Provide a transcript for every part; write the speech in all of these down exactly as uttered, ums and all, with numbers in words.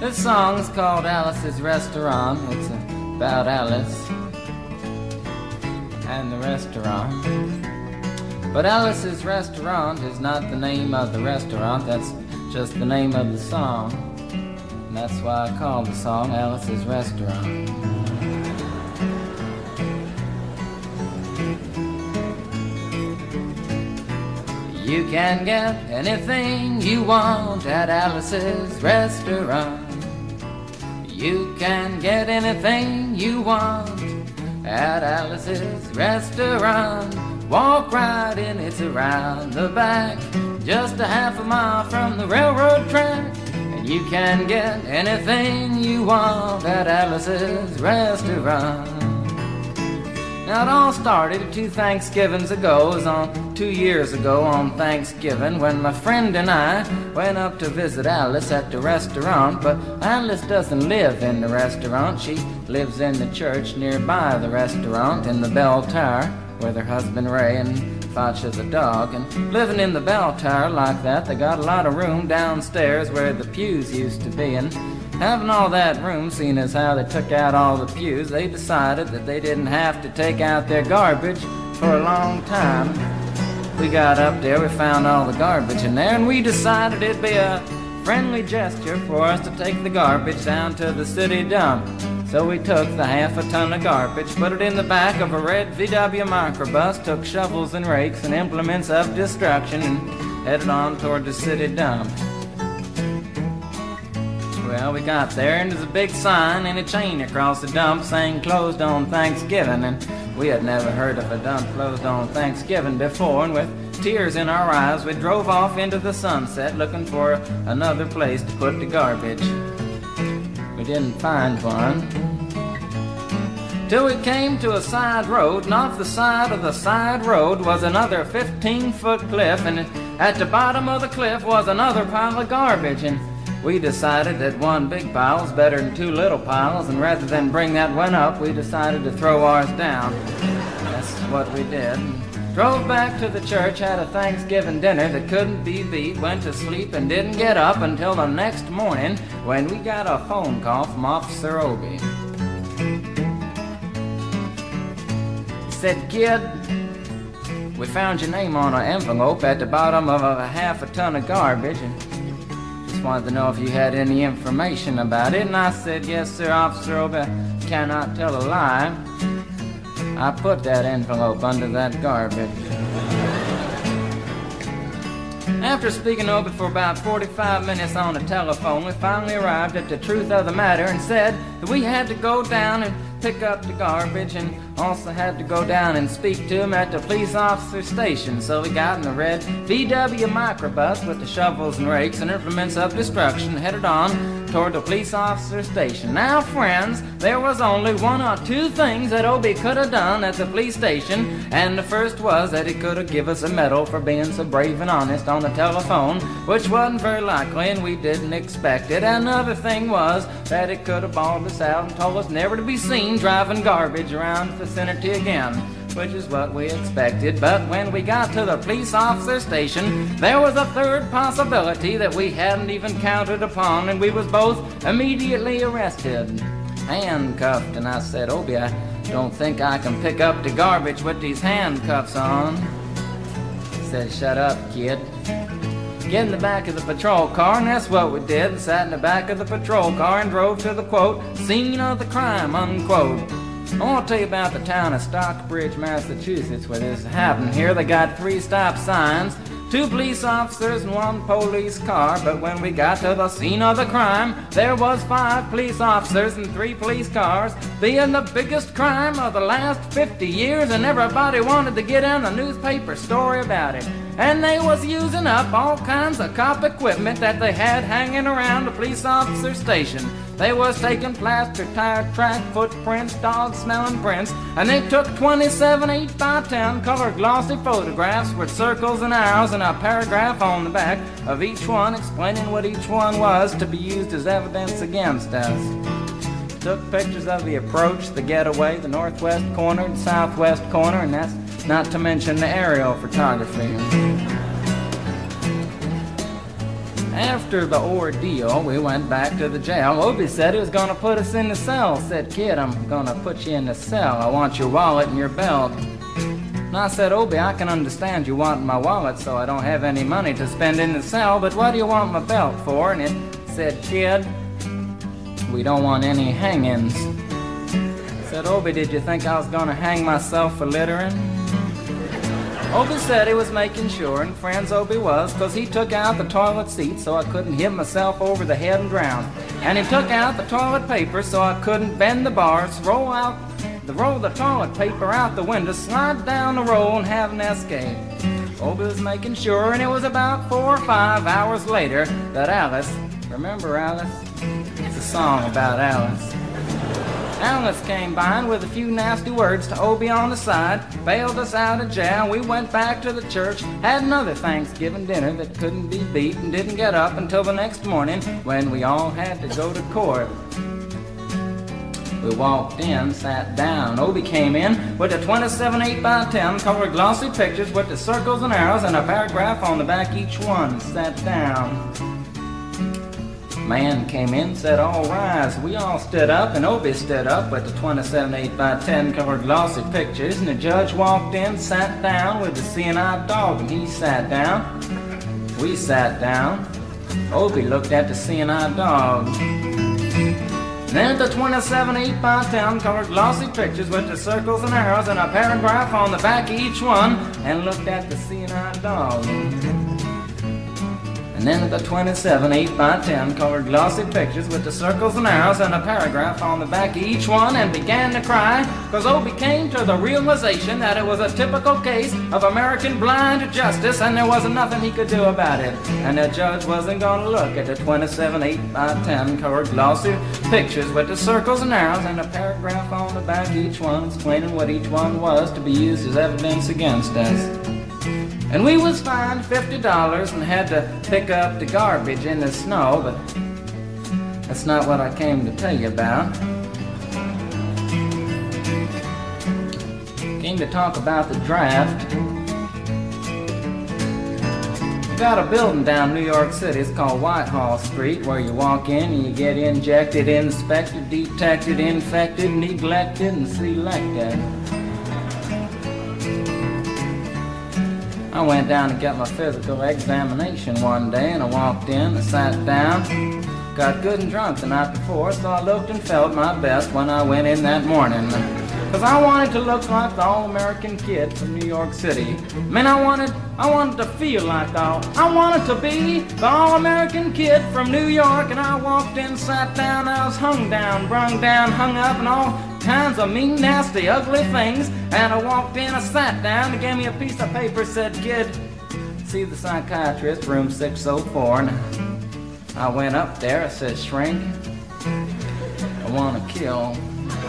This song's called Alice's Restaurant. It's about Alice and the restaurant. But Alice's Restaurant is not the name of the restaurant, that's just the name of the song. And that's why I called the song Alice's Restaurant. You can get anything you want at Alice's Restaurant. You can get anything you want at Alice's Restaurant. Walk right in, it's around the back, just a half a mile from the railroad track. And you can get anything you want at Alice's Restaurant. Now it all started two Thanksgivings ago. It was on two years ago on Thanksgiving when my friend and I went up to visit Alice at the restaurant. But Alice doesn't live in the restaurant. She lives in the church nearby the restaurant in the bell tower with her husband Ray and Facha the dog. And living in the bell tower like that, they got a lot of room downstairs where the pews used to be. And having all that room, seeing as how they took out all the pews, they decided that they didn't have to take out their garbage for a long time. We got up there, we found all the garbage in there, and we decided it'd be a friendly gesture for us to take the garbage down to the city dump. So we took the half a ton of garbage, put it in the back of a red V W microbus, took shovels and rakes and implements of destruction, and headed on toward the city dump. Well, we got there, and there's a big sign and a chain across the dump saying closed on Thanksgiving, and we had never heard of a dump closed on Thanksgiving before, and with tears in our eyes we drove off into the sunset looking for another place to put the garbage. We didn't find one till we came to a side road, and off the side of the side road was another fifteen foot cliff, and at the bottom of the cliff was another pile of garbage. And we decided that one big pile was better than two little piles, and rather than bring that one up, we decided to throw ours down. That's what we did. Drove back to the church, had a Thanksgiving dinner that couldn't be beat, went to sleep and didn't get up until the next morning when we got a phone call from Officer Obie. He said, "Kid, we found your name on an envelope at the bottom of a half a ton of garbage, and wanted to know if you had any information about it." And I said, "Yes, sir, Officer Obie, I cannot tell a lie. I put that envelope under that garbage." After speaking to Obie for about forty-five minutes on the telephone, we finally arrived at the truth of the matter and said that we had to go down and pick up the garbage, and also had to go down and speak to him at the police officer station. So we got in the red V W microbus with the shovels and rakes and implements of destruction, headed on toward the police officer station. Now, friends, there was only one or two things that Obie could have done at the police station, and the first was that he could have given us a medal for being so brave and honest on the telephone, which wasn't very likely, and we didn't expect it. Another thing was that he could have bawled us out and told us never to be seen driving garbage around the vicinity again, which is what we expected. But when we got to the police officer station, there was a third possibility that we hadn't even counted upon, and we was both immediately arrested, handcuffed. And I said, "Obie, I don't think I can pick up the garbage with these handcuffs on." He said, "Shut up, kid. Get in the back of the patrol car," and that's what we did, and sat in the back of the patrol car and drove to the, quote, scene of the crime, unquote. I want to tell you about the town of Stockbridge, Massachusetts, where this happened here. They got three stop signs, two police officers and one police car, but when we got to the scene of the crime, there was five police officers and three police cars, being the biggest crime of the last fifty years, and everybody wanted to get in a newspaper story about it. And they was using up all kinds of cop equipment that they had hanging around the police officer station. They was taking plaster, tire track, footprints, dog-smelling prints, and they took twenty-seven eight by ten color glossy photographs with circles and arrows and a paragraph on the back of each one explaining what each one was to be used as evidence against us. Took pictures of the approach, the getaway, the northwest corner, the southwest corner, and that's not to mention the aerial photography. After the ordeal, we went back to the jail. Obie said he was going to put us in the cell. Said, kid, I'm going to put you in the cell. I want your wallet and your belt. And I said, Obie, I can understand you want my wallet so I don't have any money to spend in the cell, but what do you want my belt for? And it said, kid, we don't want any hangings. I said, Obie, did you think I was going to hang myself for littering? Obie said he was making sure, and friends Obie was, because he took out the toilet seat so I couldn't hit myself over the head and drown. And he took out the toilet paper so I couldn't bend the bars, roll out the roll the toilet paper out the window, slide down the roll and have an escape. Obie was making sure, and it was about four or five hours later that Alice, remember Alice? It's a song about Alice. Alice came by and with a few nasty words to Obie on the side, bailed us out of jail. We went back to the church, had another Thanksgiving dinner that couldn't be beat, and didn't get up until the next morning when we all had to go to court. We walked in, sat down. Obie came in with the twenty-seven eight by ten colored glossy pictures with the circles and arrows and a paragraph on the back each one. Sat down. Man came in, said, all rise. We all stood up, and Obie stood up with the twenty-seven eight by ten colored glossy pictures, and the judge walked in, sat down with the seeing eye dog, and he sat down. We sat down. Obie looked at the seeing eye dog. Then the twenty-seven eight by ten colored glossy pictures with the circles and arrows and a paragraph on the back of each one, and looked at the seeing eye dog. And then the twenty-seven eight by ten colored glossy pictures with the circles and arrows and a paragraph on the back of each one, and began to cry, because Obie came to the realization that it was a typical case of American blind justice, and there wasn't nothing he could do about it. And the judge wasn't going to look at the twenty-seven eight by ten colored glossy pictures with the circles and arrows and a paragraph on the back of each one, explaining what each one was to be used as evidence against us. And we was fined fifty dollars and had to pick up the garbage in the snow, but that's not what I came to tell you about. Came to talk about the draft. We got a building down New York City, it's called Whitehall Street, where you walk in and you get injected, inspected, detected, infected, neglected, and selected. I went down to get my physical examination one day, and I walked in, I sat down, got good and drunk the night before, so I looked and felt my best when I went in that morning. Because I wanted to look like the all-American kid from New York City. I mean, I wanted, I wanted to feel like the all, I wanted to be the all-American kid from New York, and I walked in, sat down, I was hung down, brung down, hung up, and all kinds of mean, nasty, ugly things. And I walked in, I sat down, they gave me a piece of paper, said, kid, see the psychiatrist, room six oh four. And I went up there, I said, shrink, I want to kill.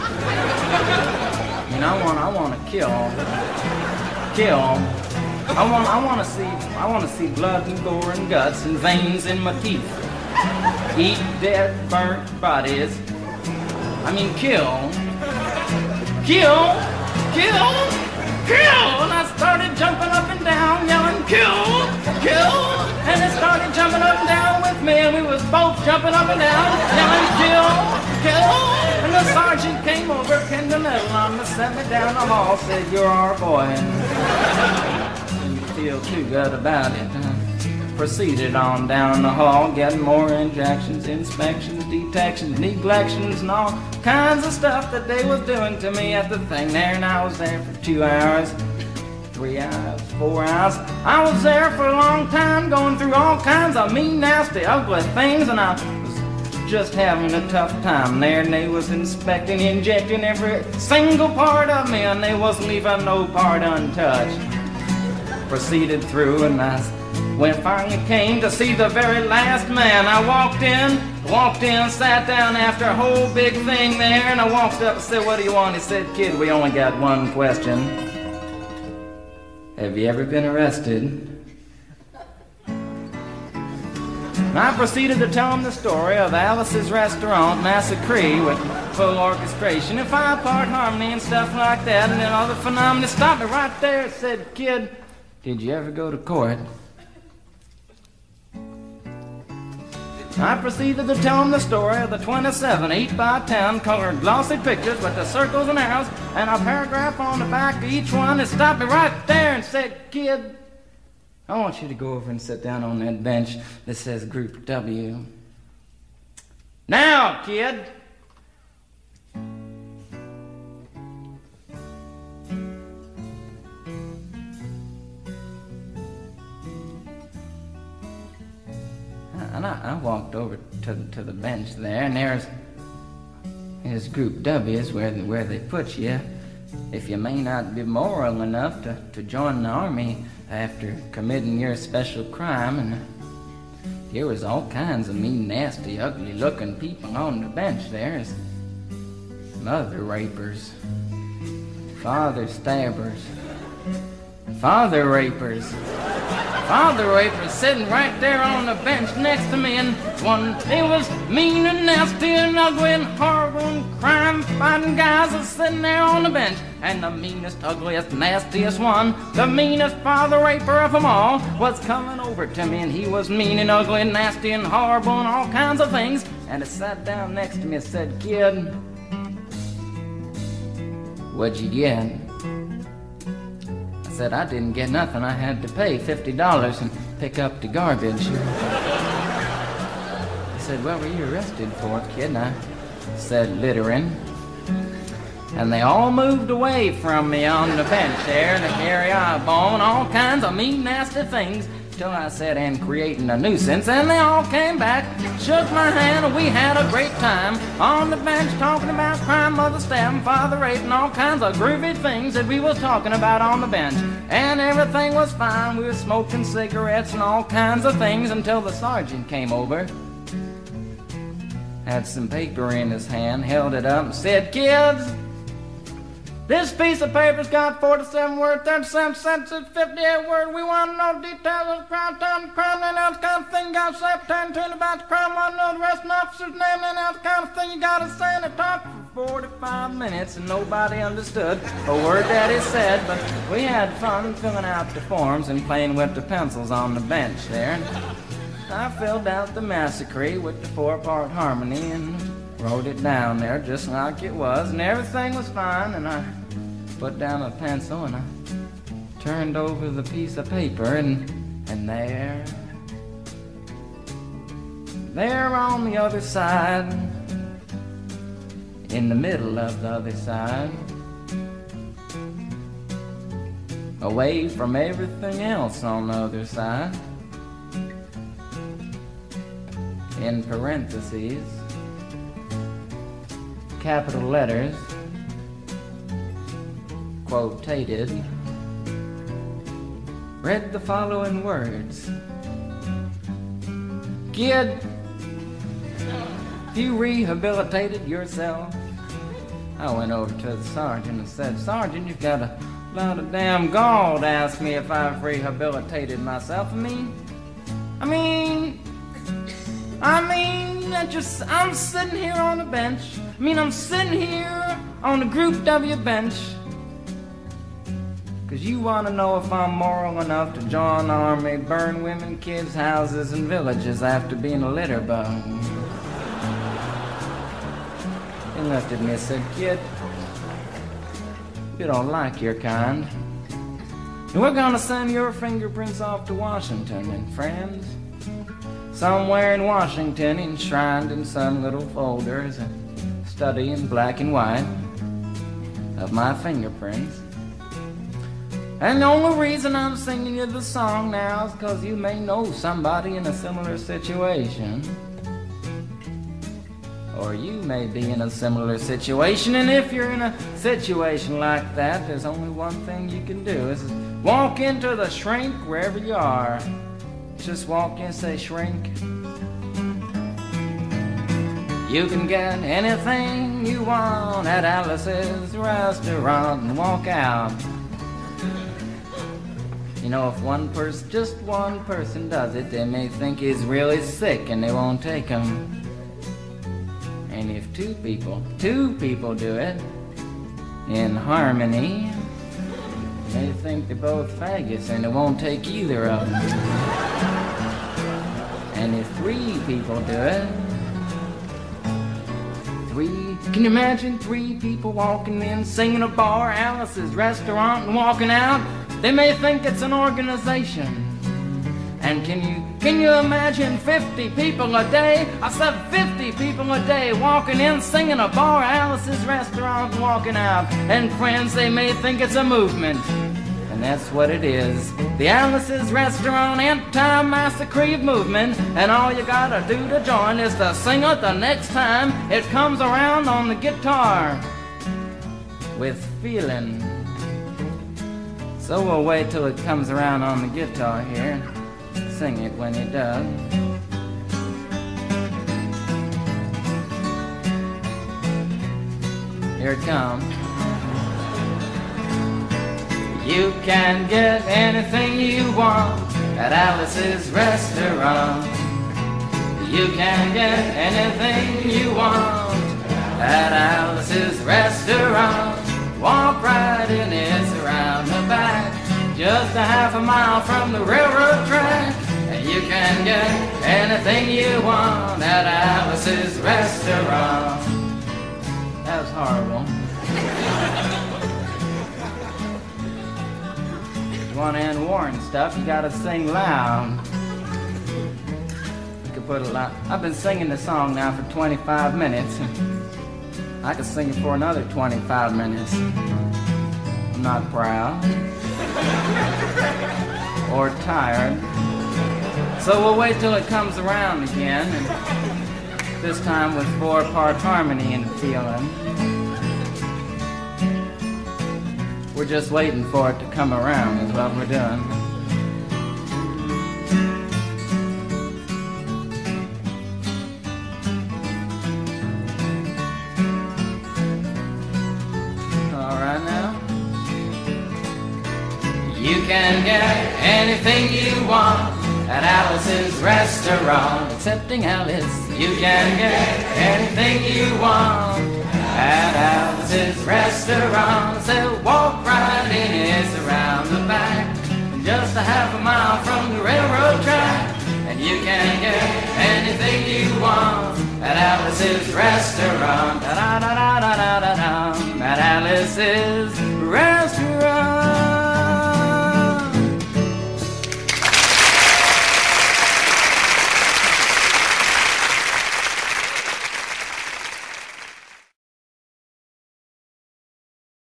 I mean, I want, I want to kill, kill. I want, I want to see, I want to see blood and gore and guts and veins in my teeth. Eat dead, burnt bodies. I mean, kill. Kill, kill, kill! And I started jumping up and down, yelling, kill, kill! And they started jumping up and down with me, and we was both jumping up and down, yelling, kill, kill! And the sergeant came over, pinned a medal on me, sent me down the hall, said, you're our boy. And you feel too good about it. Proceeded on down the hall, getting more injections, inspections, detections, neglections, and all kinds of stuff that they was doing to me at the thing there. And I was there for two hours, three hours, four hours. I was there for a long time, going through all kinds of mean, nasty, ugly things, and I was just having a tough time there. And they was inspecting, injecting every single part of me, and they wasn't leaving no part untouched. Proceeded through, and I when it finally came to see the very last man, I walked in, walked in, sat down after a whole big thing there, and I walked up and said, what do you want? He said, kid, we only got one question. Have you ever been arrested? And I proceeded to tell him the story of Alice's Restaurant, Massacre, with full orchestration and five-part harmony and stuff like that, and then all the phenomena stopped me right there and said, kid, did you ever go to court? I proceeded to tell him the story of the twenty-seven eight by ten colored glossy pictures with the circles and arrows and a paragraph on the back of each one. It stopped me right there and said, "Kid, I want you to go over and sit down on that bench that says Group W. Now, kid." And I, I walked over to, to the bench there, and there's, there's Group W's where, where they put you if you may not be moral enough to, to join the army after committing your special crime. And there was all kinds of mean, nasty, ugly-looking people on the bench there. There's mother rapers, father stabbers, father rapers. Father rapers sitting right there on the bench next to me, and one, they was mean and nasty and ugly and horrible and crime-fighting guys are sitting there on the bench. And the meanest, ugliest, nastiest one, the meanest father raper of them all, was coming over to me, and he was mean and ugly and nasty and horrible and all kinds of things. And he sat down next to me and said, "Kid, what'd you get?" I said, "I didn't get nothing. I had to pay fifty dollars and pick up the garbage." He said, "What were you arrested for, kid?" And I said, "Littering." And they all moved away from me on the bench there to carry eyeball and all kinds of mean, nasty things, till I said, "And creating a nuisance." And they all came back, shook my hand, and we had a great time on the bench talking about crime, mother stabbing, father raping, all kinds of groovy things that we was talking about on the bench. And everything was fine. We were smoking cigarettes and all kinds of things until the sergeant came over, had some paper in his hand, held it up and said, "Kids, this piece of paper's got forty-seven words, thirty-seven sentences, fifty-eight words. We want to know details of the crime, time, the crime, and else kind of thing. You got to say pretend to about the crime, want to know the rest of the officer's name, and else kind of thing you got to say." And it talked for forty-five minutes, and nobody understood a word that he said, but we had fun filling out the forms and playing with the pencils on the bench there. And I filled out the massacre with the four-part harmony and wrote it down there just like it was, and everything was fine. And I put down a pencil and I turned over the piece of paper, and and there, there on the other side, in the middle of the other side, away from everything else on the other side, in parentheses, capital letters, quotated, read the following words: "Kid, you rehabilitated yourself." I went over to the sergeant and said, "Sergeant, you've got a lot of damn gall to ask me if I've rehabilitated myself. I mean, I mean, I mean, I just, I'm sitting here on the bench. I mean, I'm sitting here on the Group W bench because you want to know if I'm moral enough to join the army, burn women, kids' houses, and villages after being a litter bug." He looked at me and said, "Kid, you don't like your kind. And we're going to send your fingerprints off to Washington, and friends, somewhere in Washington, enshrined in some little folder, is a study in black and white of my fingerprints. And the only reason I'm singing you the song now is because you may know somebody in a similar situation. Or you may be in a similar situation, and if you're in a situation like that, there's only one thing you can do, is walk into the shrink wherever you are. Just walk in and say, 'Shrink, you can get anything you want at Alice's restaurant,' and walk out. You know, if one person, just one person does it, they may think he's really sick and they won't take him. And if two people, two people do it in harmony, they think they're both faggots and they won't take either of them. And if three people do it, three, can you imagine three people walking in, singing a bar, Alice's restaurant, and walking out? They may think it's an organization. And can you, can you imagine fifty people a day? I said fifty people a day walking in, singing a bar, Alice's restaurant, and walking out. And friends, they may think it's a movement. And that's what it is. The Alice's Restaurant Anti-Massacre movement. And all you gotta do to join is to sing it the next time it comes around on the guitar with feeling. So we'll wait till it comes around on the guitar here. Sing it when it does. Here it comes. You can get anything you want at Alice's Restaurant. You can get anything you want at Alice's Restaurant. Walk right in, it's around the back, just a half a mile from the railroad track. And you can get anything you want at Alice's Restaurant. That was horrible. You want to end war and stuff, you gotta sing loud. You could put a lot. I've been singing the song now for twenty-five minutes. I could sing it for another twenty-five minutes. I'm not proud or tired. So we'll wait till it comes around again, and this time with four-part harmony and feeling. We're just waiting for it to come around is what we're doing. All right now. You can get anything you want at Alice's Restaurant. Excepting Alice. You can get anything you want at Alice's Restaurant. So walk right in, it's around the back, just a half a mile from the railroad track. And you can get anything you want at Alice's Restaurant. Da da da da da da da. At Alice's